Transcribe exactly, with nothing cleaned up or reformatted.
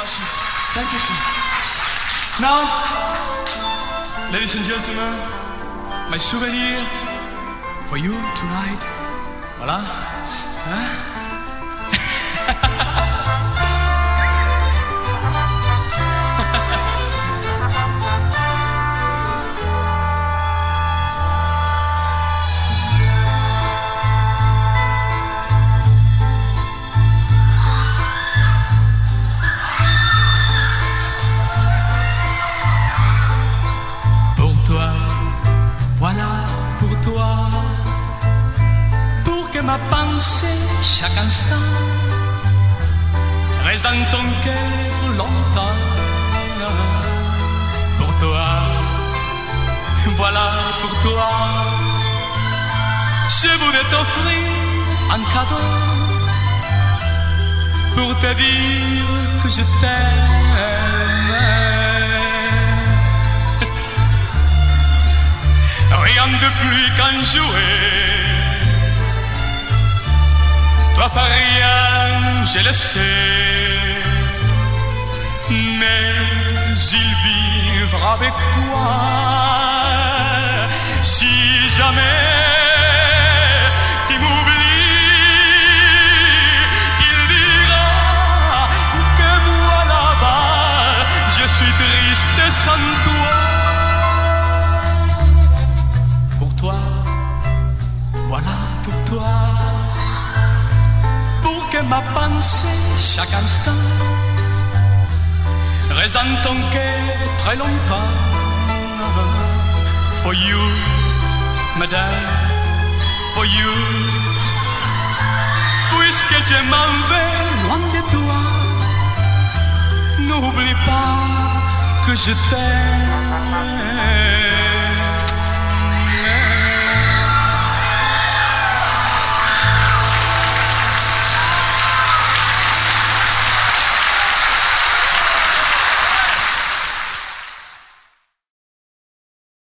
merci. Thank you, sir. Now, ladies and gentlemen, my souvenir for you tonight. Voilà. Hein? Ma pensée chaque instant reste dans ton cœur longtemps. Pour toi, voilà pour toi, je voudrais t'offrir un cadeau pour te dire que je t'aime. Rien de plus qu'un jouet. Toi fais rien, je le sais, mais il vivra avec toi. Si jamais tu m'oublies, il dira que moi là-bas, je suis triste sans toi. Pour toi, voilà pour toi. Que ma pensée chaque instant reste dans ton cœur très longtemps. For you, madame, for you. Puisque je m'en vais loin de toi, n'oublie pas que je t'aime.